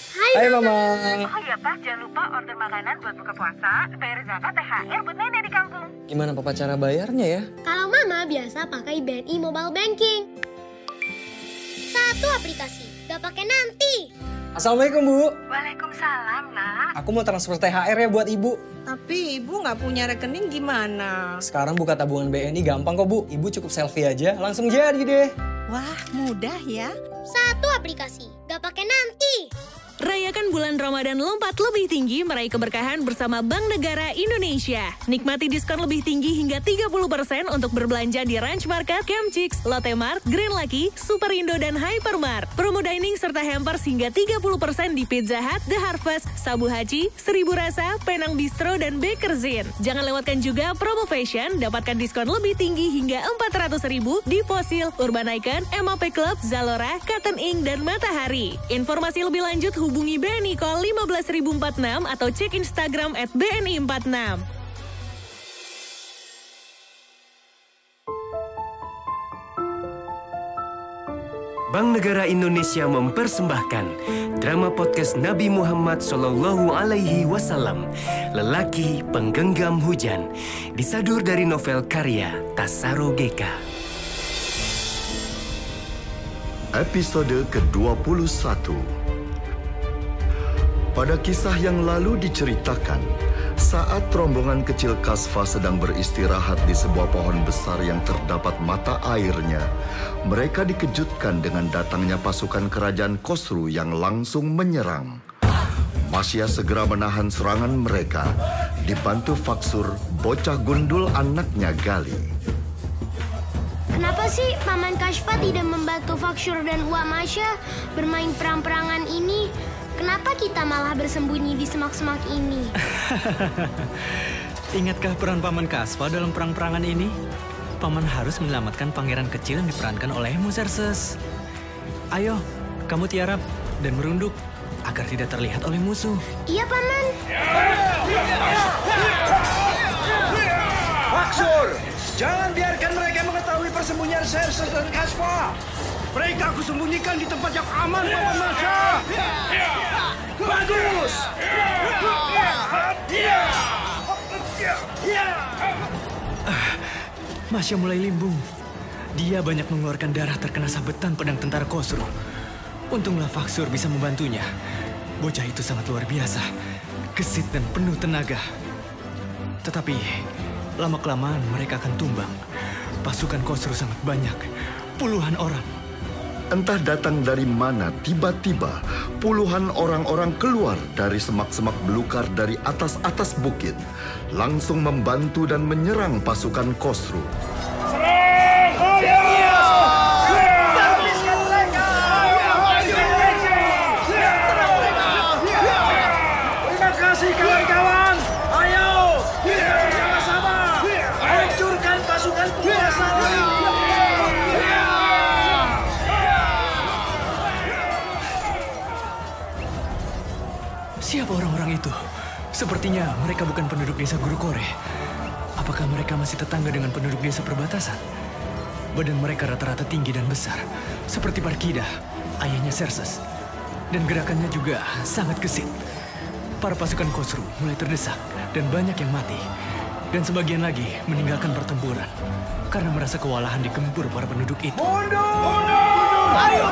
Hai Mama. Oh iya Pak, jangan lupa order makanan buat buka puasa, bayar zakat, THR buat nenek di kampung. Gimana Papa cara bayarnya ya? Kalau Mama biasa pakai BNI Mobile Banking. Satu aplikasi, gak pakai nanti. Assalamualaikum Bu. Waalaikumsalam Nak. Aku mau transfer THR ya buat Ibu. Tapi Ibu nggak punya rekening gimana? Sekarang buka tabungan BNI gampang kok Bu. Ibu cukup selfie aja, langsung jadi deh. Wah, mudah ya. Satu aplikasi, gak pakai nanti. Rayakan bulan Ramadan lompat lebih tinggi meraih keberkahan bersama Bank Negara Indonesia. Nikmati diskon lebih tinggi hingga 30% untuk berbelanja di Ranch Market, Camp Chicks, Lotte Mart, Green Lucky, Superindo, dan Hypermart. Promo dining serta hampers hingga 30% di Pizza Hut, The Harvest, Sabu Haji, Seribu Rasa, Penang Bistro, dan Bakerzin. Jangan lewatkan juga promo fashion, dapatkan diskon lebih tinggi hingga 400.000 di Fossil, Urban Icon, MAP Club, Zalora, Cotton Ink, dan Matahari. Informasi lebih lanjut hubungi BNI Call 15046 atau cek Instagram @BNI46. Bank Negara Indonesia mempersembahkan drama podcast Nabi Muhammad Sallallahu Alaihi Wasallam, Lelaki Penggenggam Hujan, disadur dari novel karya Tasaro Geka. Episode ke-21. Pada kisah yang lalu diceritakan, saat rombongan kecil Kasfa sedang beristirahat di sebuah pohon besar yang terdapat mata airnya, mereka dikejutkan dengan datangnya pasukan kerajaan Khosru yang langsung menyerang. Masya segera menahan serangan mereka, dibantu Faksur, bocah gundul anaknya Gali. Kenapa sih Paman Kashfa tidak membantu Faksyur dan Uwa Masya bermain perang-perangan ini? Kenapa kita malah bersembunyi di semak-semak ini? Ingatkah peran Paman Kasfa dalam perang-perangan ini? Paman harus menyelamatkan pangeran kecil yang diperankan olehmu, Xerxes. Ayo, kamu tiarap dan merunduk agar tidak terlihat oleh musuh. Iya, Paman. Faksur, jangan biarkan mereka mengetahui persembunyian Xerxes dan Kasfa. Mereka aku sembunyikan di tempat yang aman, Paman Masya. Bagus. Masya mulai limbung. Dia banyak mengeluarkan darah terkena sabetan pedang tentara Khosru. Untunglah Faksur bisa membantunya. Bocah itu sangat luar biasa, gesit dan penuh tenaga. Tetapi lama-kelamaan mereka akan tumbang. Pasukan Khosru sangat banyak, puluhan orang. Entah datang dari mana, tiba-tiba puluhan orang-orang keluar dari semak-semak belukar dari atas-atas bukit, langsung membantu dan menyerang pasukan Khosru. Terima kasih kawan-kawan. Ayo, kita bersama-sama hancurkan pasukan penguasa ini. Siapa orang-orang itu? Sepertinya mereka bukan penduduk desa Guru Kore. Apakah mereka masih tetangga dengan penduduk desa perbatasan? Badan mereka rata-rata tinggi dan besar, seperti Parkida, ayahnya Xerxes. Dan gerakannya juga sangat gesit. Para pasukan Khosru mulai terdesak dan banyak yang mati. Dan sebagian lagi meninggalkan pertempuran karena merasa kewalahan digempur para penduduk itu. Mundur! Ayo!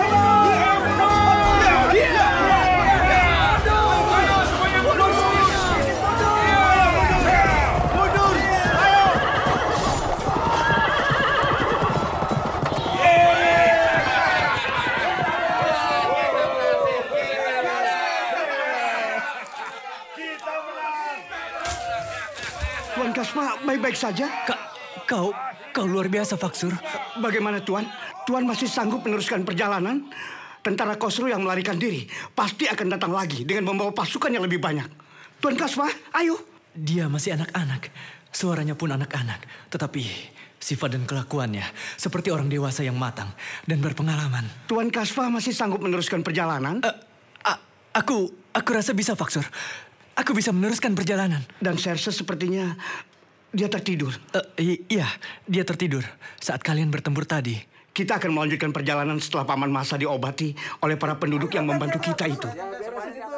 Tuan Kasfa baik-baik saja? Kau luar biasa, Faksur. Bagaimana Tuan? Tuan masih sanggup meneruskan perjalanan? Tentara Khosru yang melarikan diri pasti akan datang lagi dengan membawa pasukan yang lebih banyak. Tuan Kasfa, ayo. Dia masih anak-anak. Suaranya pun anak-anak. Tetapi sifat dan kelakuannya seperti orang dewasa yang matang dan berpengalaman. Tuan Kasfa masih sanggup meneruskan perjalanan? Aku rasa bisa, Faksur. Aku bisa meneruskan perjalanan. Dan Xerxes sepertinya dia tertidur. Iya, dia tertidur saat kalian bertempur tadi. Kita akan melanjutkan perjalanan setelah Paman Masa diobati oleh para penduduk yang membantu kita itu.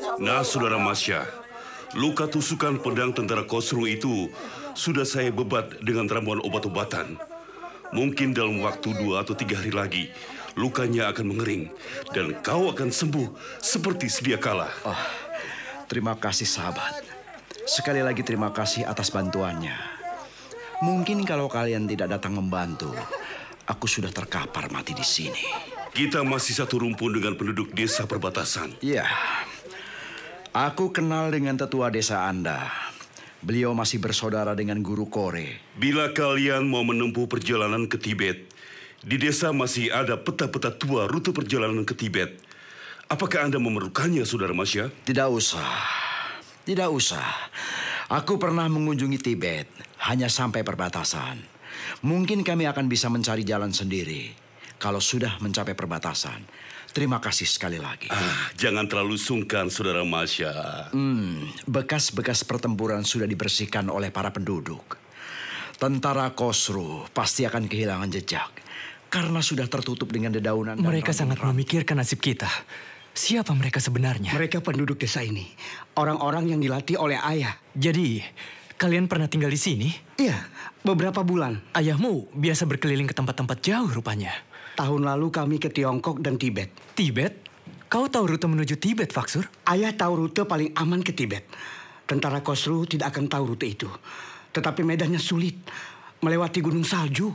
Nah, Saudara Masya, luka tusukan pedang tentara Khosrow itu sudah saya bebat dengan ramuan obat-obatan. Mungkin dalam waktu 2 atau 3 hari lagi, lukanya akan mengering dan kau akan sembuh seperti sedia kala. Oh, terima kasih sahabat. Sekali lagi terima kasih atas bantuannya. Mungkin kalau kalian tidak datang membantu, aku sudah terkapar mati di sini. Kita masih satu rumpun dengan penduduk desa perbatasan. Iya. Aku kenal dengan tetua desa Anda. Beliau masih bersaudara dengan Guru Kore. Bila kalian mau menempuh perjalanan ke Tibet, di desa masih ada peta-peta tua rute perjalanan ke Tibet. Apakah Anda memerlukannya, Saudara Masya? Tidak usah. Tidak usah. Aku pernah mengunjungi Tibet, hanya sampai perbatasan. Mungkin kami akan bisa mencari jalan sendiri kalau sudah mencapai perbatasan. Terima kasih sekali lagi. Jangan terlalu sungkan, Saudara Masya. Bekas-bekas pertempuran sudah dibersihkan oleh para penduduk. Tentara Khosrow pasti akan kehilangan jejak karena sudah tertutup dengan dedaunan. Mereka sangat memikirkan nasib kita. Siapa mereka sebenarnya? Mereka penduduk desa ini. Orang-orang yang dilatih oleh ayah. Jadi, kalian pernah tinggal di sini? Iya, beberapa bulan. Ayahmu biasa berkeliling ke tempat-tempat jauh rupanya. Tahun lalu kami ke Tiongkok dan Tibet. Tibet? Kau tahu rute menuju Tibet, Faksur? Ayah tahu rute paling aman ke Tibet. Tentara Khosrow tidak akan tahu rute itu. Tetapi medannya sulit. Melewati gunung salju.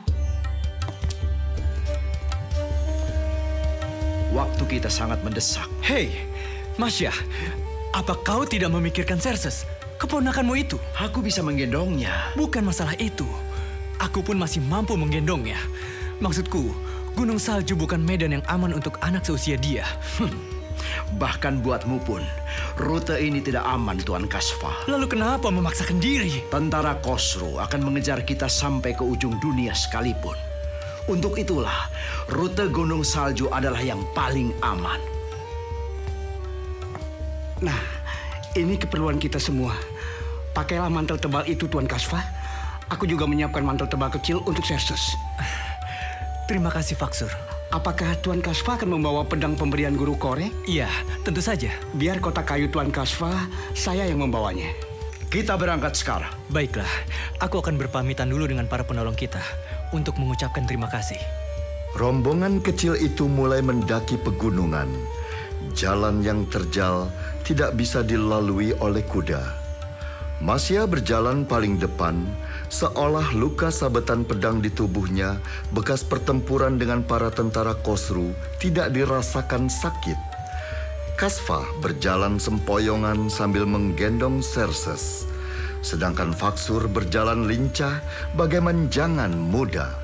Waktu kita sangat mendesak. Hei, Masya, apa kau tidak memikirkan Xerxes, keponakanmu itu? Aku bisa menggendongnya. Bukan masalah itu. Aku pun masih mampu menggendongnya. Maksudku, gunung salju bukan medan yang aman untuk anak seusia dia. Bahkan buatmu pun, rute ini tidak aman, Tuan Kasva. Lalu kenapa memaksakan diri? Tentara Khosrow akan mengejar kita sampai ke ujung dunia sekalipun. Untuk itulah, rute gunung salju adalah yang paling aman. Nah, ini keperluan kita semua. Pakailah mantel tebal itu, Tuan Kasva. Aku juga menyiapkan mantel tebal kecil untuk Xerxes. Terima kasih, Faksur. Apakah Tuan Kasva akan membawa pedang pemberian Guru Kore? Iya, tentu saja. Biar kotak kayu Tuan Kasva, saya yang membawanya. Kita berangkat sekarang. Baiklah, aku akan berpamitan dulu dengan para penolong kita untuk mengucapkan terima kasih. Rombongan kecil itu mulai mendaki pegunungan. Jalan yang terjal tidak bisa dilalui oleh kuda. Masya berjalan paling depan, seolah luka sabetan pedang di tubuhnya bekas pertempuran dengan para tentara Khosrow tidak dirasakan sakit. Kasva berjalan sempoyongan sambil menggendong Xerxes, sedangkan Faksur berjalan lincah bagai menjangan muda.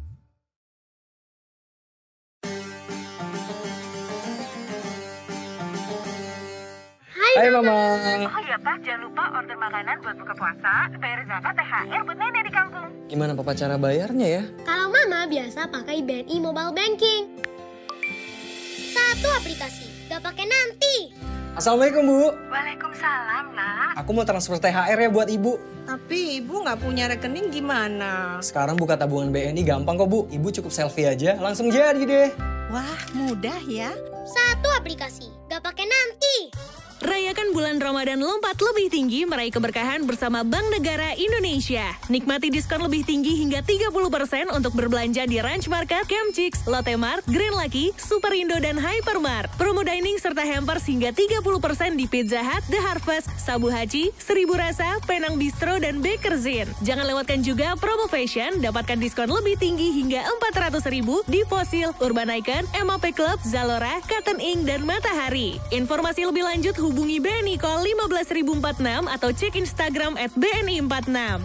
Hai Mama. Oh iya Pak, jangan lupa order makanan buat buka puasa, bayar zakat, THR buat nenek di kampung. Gimana Papa cara bayarnya ya? Kalau Mama biasa pakai BNI Mobile Banking. Satu aplikasi, gak pakai nanti. Assalamualaikum Bu. Waalaikumsalam Nak. Aku mau transfer THR ya buat Ibu. Tapi Ibu nggak punya rekening gimana? Sekarang buka tabungan BNI gampang kok Bu. Ibu cukup selfie aja, langsung jadi deh. Wah, mudah ya. Satu aplikasi, gak pakai nanti. Rayakan bulan Ramadan lompat lebih tinggi meraih keberkahan bersama Bank Negara Indonesia. Nikmati diskon lebih tinggi hingga 30% untuk berbelanja di Ranch Market, Camp Chicks, Lotte Mart, Green Lucky, Superindo, dan Hypermart. Promo dining serta hampers hingga 30% di Pizza Hut, The Harvest, Sabu Haji, 1000 Rasa, Penang Bistro, dan Bakerzin. Jangan lewatkan juga promo fashion, dapatkan diskon lebih tinggi hingga 400.000 di Fossil, Urban Icon, MAP Club, Zalora, Cotton Ink, dan Matahari. Informasi lebih lanjut hubungi BNI Call 15046 atau cek Instagram @BNI46.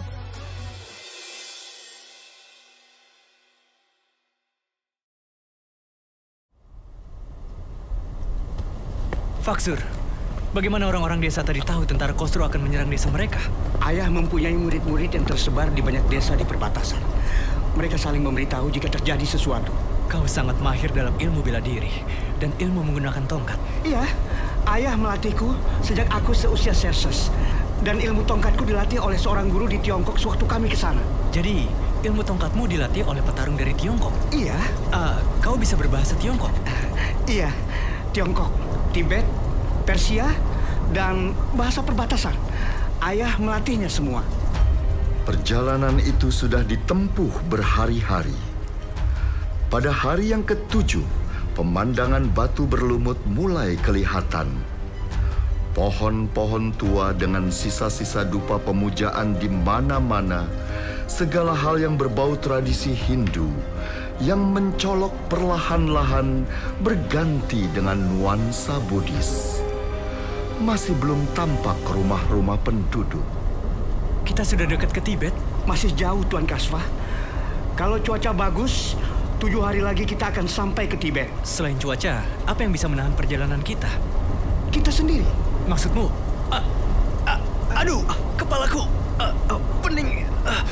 Faksur, bagaimana orang-orang desa tadi tahu tentara Khosrow akan menyerang desa mereka? Ayah mempunyai murid-murid yang tersebar di banyak desa di perbatasan. Mereka saling memberitahu jika terjadi sesuatu. Kau sangat mahir dalam ilmu bela diri dan ilmu menggunakan tongkat. Iya, ayah melatihku sejak aku seusia Xerxes. Dan ilmu tongkatku dilatih oleh seorang guru di Tiongkok sewaktu kami ke sana. Jadi, ilmu tongkatmu dilatih oleh petarung dari Tiongkok? Iya. Kau bisa berbahasa Tiongkok? Iya, Tiongkok, Tibet, Persia, dan bahasa perbatasan. Ayah melatihnya semua. Perjalanan itu sudah ditempuh berhari-hari. Pada hari yang ke-7, pemandangan batu berlumut mulai kelihatan. Pohon-pohon tua dengan sisa-sisa dupa pemujaan di mana-mana, segala hal yang berbau tradisi Hindu yang mencolok perlahan-lahan berganti dengan nuansa Buddhis. Masih belum tampak rumah-rumah penduduk. Kita sudah dekat ke Tibet? Masih jauh, Tuan Kasva. Kalau cuaca bagus, 7 hari lagi kita akan sampai ke Tibet. Selain cuaca, apa yang bisa menahan perjalanan kita? Kita sendiri. Maksudmu? Aduh, kepalaku pening.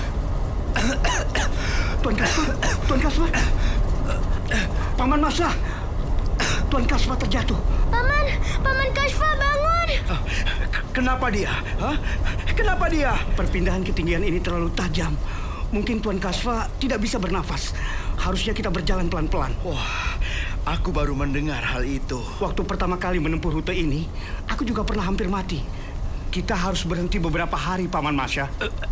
Tuan Kasva. Paman Masa. Tuan Kasva terjatuh. Paman Kasva bangun. Kenapa dia? Kenapa dia? Perpindahan ketinggian ini terlalu tajam. Mungkin Tuan Kasva tidak bisa bernafas. Harusnya kita berjalan pelan-pelan. Wah, aku baru mendengar hal itu. Waktu pertama kali menempuh rute ini, aku juga pernah hampir mati. Kita harus berhenti beberapa hari, Paman Masya.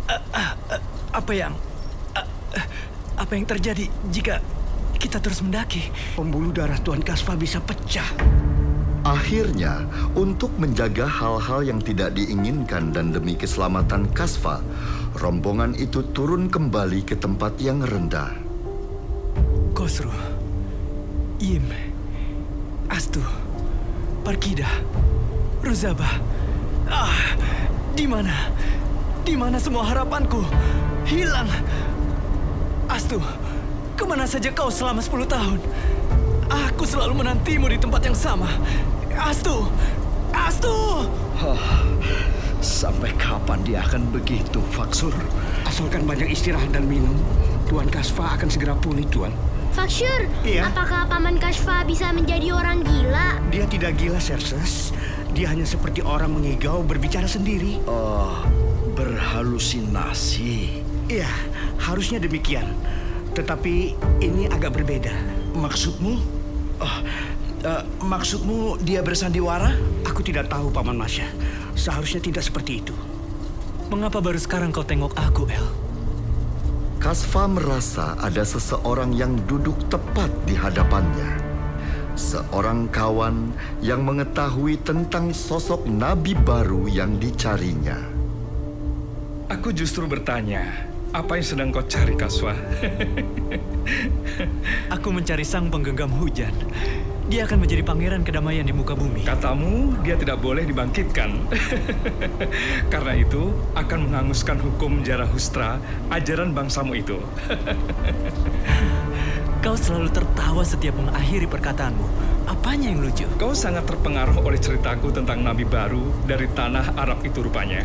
Apa yang terjadi jika kita terus mendaki? Pembuluh darah Tuan Kasva bisa pecah. Akhirnya, untuk menjaga hal-hal yang tidak diinginkan dan demi keselamatan Kasva, rombongan itu turun kembali ke tempat yang rendah. Khosrow, Yim, Astu, Parkida, Ruzaba. Di mana semua harapanku? Hilang. Astu, kemana saja kau selama 10 tahun? Aku selalu menantimu di tempat yang sama. Astu! Sampai kapan dia akan begitu, Faksur? Asalkan banyak istirahat dan minum, Tuan Kasva akan segera pulih, Tuan. Faksur, iya? Apakah Paman Kasva bisa menjadi orang gila? Dia tidak gila, Xerxes. Dia hanya seperti orang mengigau berbicara sendiri. Oh, berhalusinasi. Iya, harusnya demikian. Tetapi ini agak berbeda. Maksudmu? Maksudmu dia bersandiwara? Aku tidak tahu, Paman Masya. Seharusnya tidak seperti itu. Mengapa baru sekarang kau tengok aku, El? Kasva merasa ada seseorang yang duduk tepat di hadapannya. Seorang kawan yang mengetahui tentang sosok nabi baru yang dicarinya. Aku justru bertanya, apa yang sedang kau cari, Kasva? Aku mencari sang penggenggam hujan. Dia akan menjadi pangeran kedamaian di muka bumi. Katamu, dia tidak boleh dibangkitkan. Karena itu, akan menghanguskan hukum Zarathustra, ajaran bangsamu itu. Kau selalu tertawa setiap mengakhiri perkataanmu. Apanya yang lucu? Kau sangat terpengaruh oleh ceritaku tentang nabi baru dari tanah Arab itu rupanya.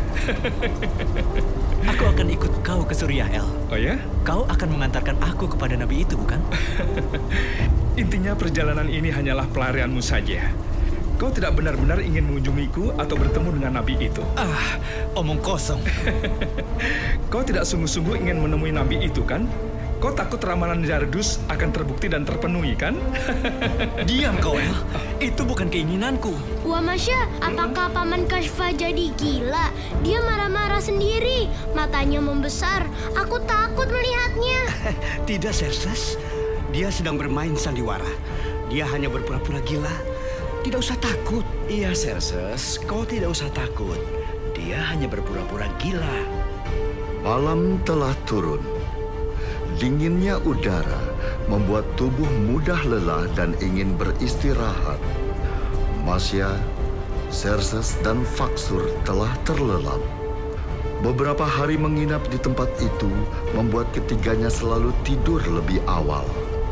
Aku akan ikut kau ke Suriah, El. Oh ya? Kau akan mengantarkan aku kepada nabi itu, bukan? Intinya perjalanan ini hanyalah pelarianmu saja. Kau tidak benar-benar ingin mengunjungiku atau bertemu dengan nabi itu. Omong kosong. Kau tidak sungguh-sungguh ingin menemui nabi itu, kan? Kau takut ramalan Zardus akan terbukti dan terpenuhi, kan? Diam kau, El. Itu bukan keinginanku. Wah, Masya, apakah Paman Kasva jadi gila? Dia marah-marah sendiri. Matanya membesar. Aku takut melihatnya. Tidak, Xerxes. Dia sedang bermain sandiwara. Dia hanya berpura-pura gila. Tidak usah takut. Iya, Xerxes. Kau tidak usah takut. Dia hanya berpura-pura gila. Malam telah turun. Dinginnya udara membuat tubuh mudah lelah dan ingin beristirahat. Masya, Xerxes, dan Faksur telah terlelap. Beberapa hari menginap di tempat itu membuat ketiganya selalu tidur lebih awal.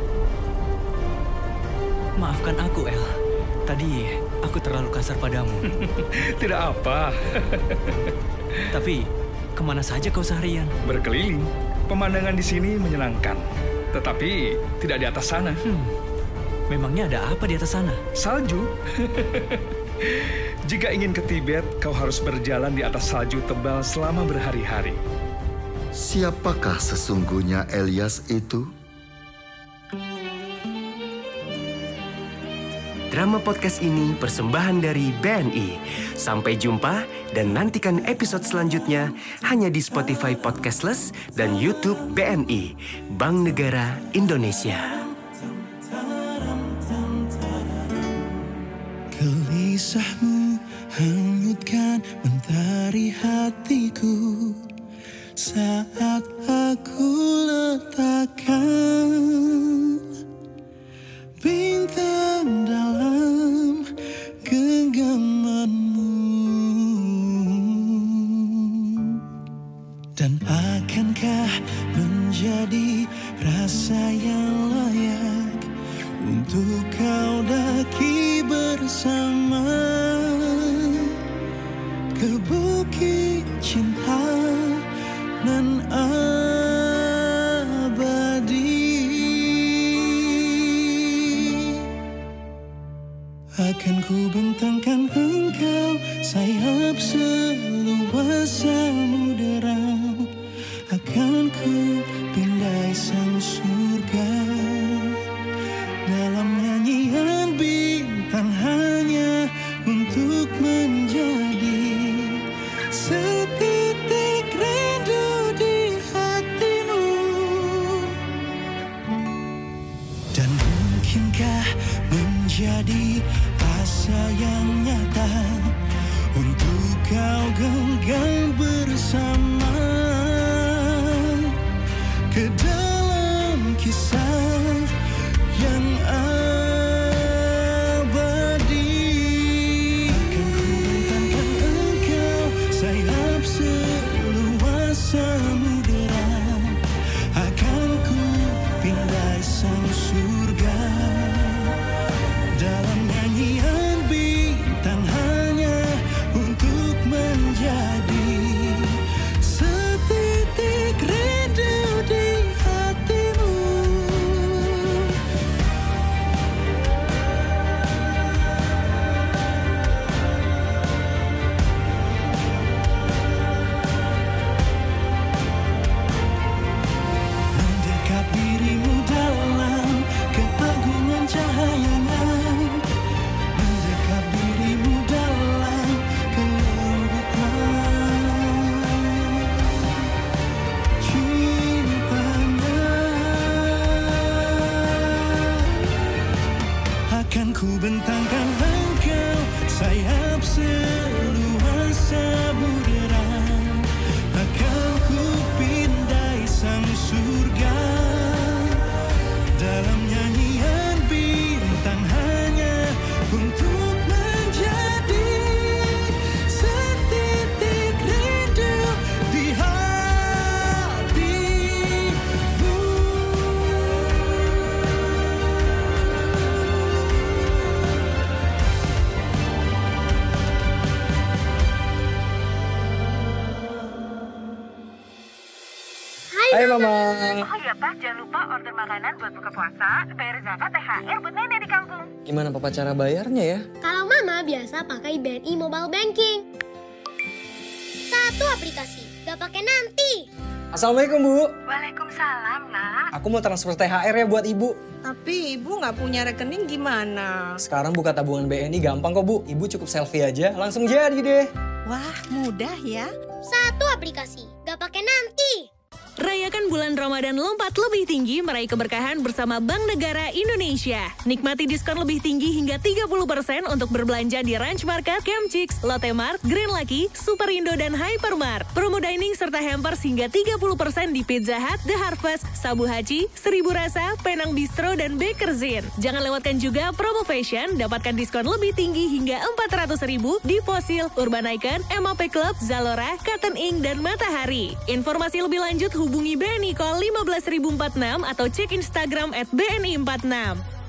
Maafkan aku, El. Tadi aku terlalu kasar padamu. Tidak apa. Tapi, kemana saja kau seharian? Berkeliling. Pemandangan di sini menyenangkan, tetapi tidak di atas sana. Memangnya ada apa di atas sana? Salju. Jika ingin ke Tibet, kau harus berjalan di atas salju tebal selama berhari-hari. Siapakah sesungguhnya Elias itu? Drama podcast ini persembahan dari BNI. Sampai jumpa dan nantikan episode selanjutnya hanya di Spotify Podcastless dan YouTube BNI, Bank Negara Indonesia. Gelisahmu hanyutkan mentari hatiku saat aku letakkan bintang dalam genggamanmu. Dan akankah menjadi rasa yang layak untuk kau daki bersama ke bukit cinta nan abadi? Akan ku bentangkan engkau sayap seluas samudera, akan ku pindai sang surga dalam nyanyian bintang hanya untuk menjadi setitik rindu di hatimu. Dan mungkinkah menjadi asa yang nyata untuk kau genggam bersama ke dalam kisah yang abadi? Akan ku bentangkan engkau sayap seluas samudera, akan ku pindai sang surga dalam nyanyian bintang hanya untuk menjadi setitik rindu di hatimu. Mendekat dirimu dalam keagungan cahayanya, mendekat dirimu dalam kelembutan cintanya. Akan ku bentangkan engkau sayap seluas samudera, akan ku pindai sang surga dalam nyanyian bintang hanya untuk menjadi setitik rindu di hatimu. Hai Mama. Oh iya Pak, jangan lupa order makanan buat buka puasa, bayar zakat, THR buat nenek di kampung. Gimana Papa cara bayarnya ya? Kalau Mama biasa pakai BNI Mobile Banking. Satu aplikasi, gak pakai nanti. Assalamualaikum Bu. Waalaikumsalam Nak. Aku mau transfer THR ya buat Ibu. Tapi Ibu nggak punya rekening gimana? Sekarang buka tabungan BNI gampang kok Bu. Ibu cukup selfie aja langsung jadi deh. Wah, mudah ya. Satu aplikasi, gak pakai nanti. Rayakan bulan Ramadan lompat lebih tinggi meraih keberkahan bersama Bank Negara Indonesia. Nikmati diskon lebih tinggi hingga 30% untuk berbelanja di Ranch Market, Camp Chicks, Lotte Mart, Green Lucky, Superindo, dan Hypermart. Promo dining serta hampers hingga 30% di Pizza Hut, The Harvest, Sabu Haji, 1000 Rasa, Penang Bistro, dan Bakerzin. Jangan lewatkan juga promo fashion, dapatkan diskon lebih tinggi hingga 400.000 di Fossil, Urban Icon, MAP Club, Zalora, Cotton Ink, dan Matahari. Informasi lebih lanjut hubungi BNI Call 15046 atau cek Instagram @BNI46.